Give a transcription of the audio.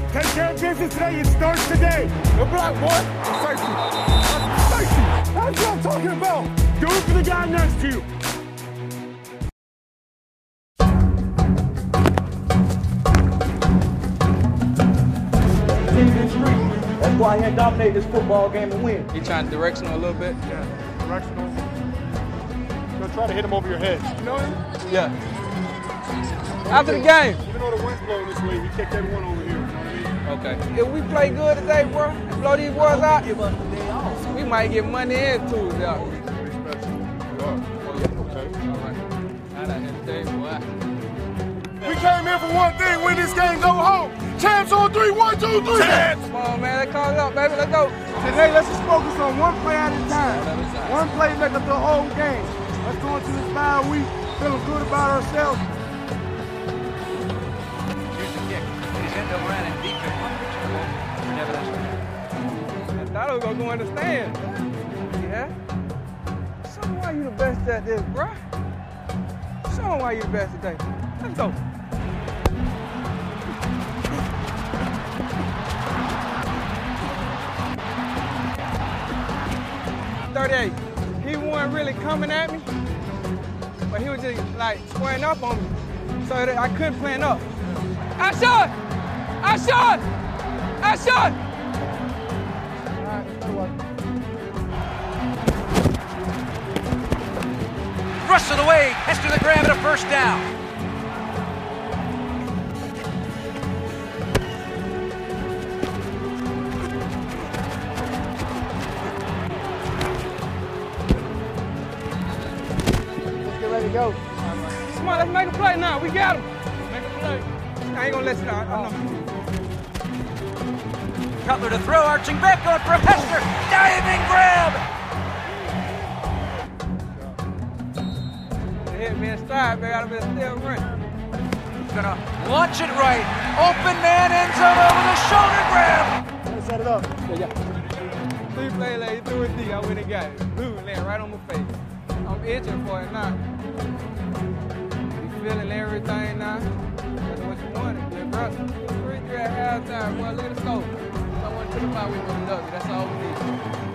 Take care of business today. It starts today. The block, boy. Safety. Safety. That's what I'm talking about. Do it for the guy next to you. That's why he dominate this football game and win. You trying directional a little bit? Yeah, directional. Gonna try to hit him over your head. You know him? Yeah. After the game. Even though the wind's blowing this way, we kick that one over here. You know what I mean? Okay. If we play good today, bro, and blow these boys out, Give us the day off. we might get money in too. Yeah. Pretty special. You are. Oh, yeah. Okay. All right. Not out here today, boy. We came in for one thing, win this game, go home. Champs on 3, 1, 2, 3. Champs! Come on, man. Let's call it up, baby. Let's go. Today, let's just focus on one play at a time. One play make up the whole game. Let's go into this bye week feeling good about ourselves. Here's the kick. He's in the run and deep in one. I thought I was going to go in the stand. Yeah? Show me why you the best at this, bro. Show me why you the best today. Let's go. He wasn't really coming at me, but he was just like squaring up on me, so that I couldn't plan up. I shot! I shot! I shot! Rush of the way, Hester the grab and a first down. Ready to go. Come on, let's make a play now. We got him. Make a play. I ain't gonna let you down. I know. Cutler to throw, arching back on for Hester. Diving grab. They hit me in stride, baby. I'd have been still running. Gonna launch it right. Open man ends zone with a shoulder grab. Let's set it up. Yeah. 3 play later, he threw it deep. I went and got it. Boom, land right on my face. I'm itching for it now. You feeling everything now? That's what you wanted, good bro. 3-3 at halftime, boy. Look at the score. Someone to the ball, we win the W. That's all we need.